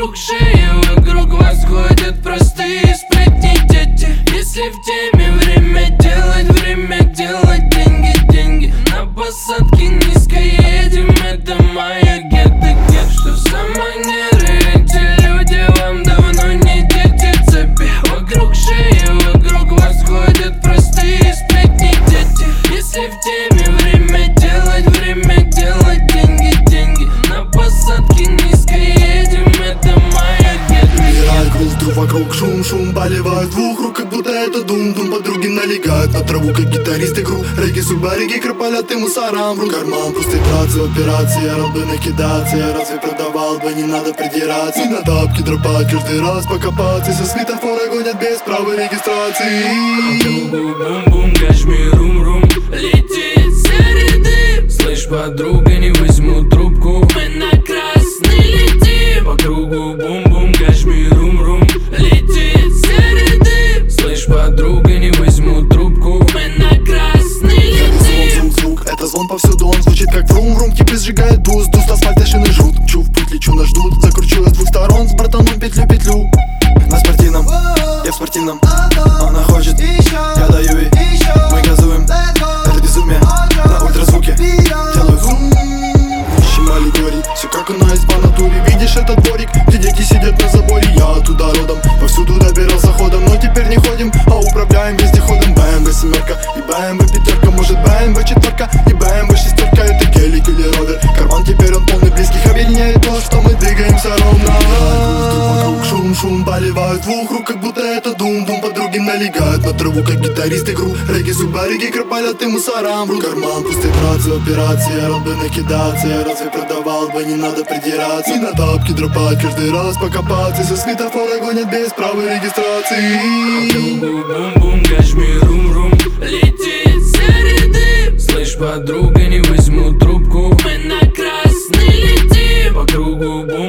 вокруг шеи, вокруг вас ходят простые сплетни дети. Если в теме время делать деньги, деньги. На посадке низко едем, это моя гетто, что за манеры эти люди, вам давно не дети цепи. Вокруг шеи, вокруг вас ходят простые сплетни дети. Если в теме время делать деньги, деньги. На посадке низко едем, это моя гетто. Играет круг, вокруг шум, болевает в двух рук, как будто это дум-дум. Подруги налегают на траву, как гитаристы круг. Реги, субариги, кропалят и мусорам в рук. Карман пустый, братцы, операции, я рад бы накидаться. Я разве продавал бы, не надо придираться. И на тапки дропать каждый раз покопаться. Со светофора гонят без правой регистрации. Бум-бум, кашмир, рум-рум. Летит середы. Слышь, подруга, не возьму трубку. Мы на красный летим. По кругу бум-бум, кашмир, рум-рум. Летит середы. Слышь, подруга, не возьму трубку. Мы на красный летим. Звук, это звон повсюду, он звучит как врум-врум. Кипы сжигает буст, асфальт, шины жрут. Чу, в путь лечу, нас ждут. Закручу я с двух сторон, с братаном петлю. На спортивном, я в спортивном. Она хочет, я даю ей. Мы газуем, это безумие. На ультразвуке делаю зум. Ищем аллегорий, все как у нас по натуре. Видишь этот дворик, где дети сидят на заборе. Я оттуда родом, повсюду добирался ходом. Но теперь не ходим, а управляем вездеходом. БМВ семерка и БМВ пятерка. Может БМВ четверка и БМВ шестерка. Это гелик или ровер. Карман теперь он полный, близких объединяет то, что мы двигаемся ровно. Вокруг шум, болевают в двух рук, как будто это дум-дум. Подруги налегают на траву, как гитаристы круг. Реги, субариги, кропалят и мусорам в рук. Карман пустый, братцы, операции, я рад бы накидаться. Я разве продавал бы, не надо придираться. И на тапки дропать каждый раз покопаться. Со светофора гонят без правой регистрации. Бум-бум, кашмир, рум-рум. Летит середы. Слышь, подруга, не возьму трубку. Мы на красный летим. По кругу бум.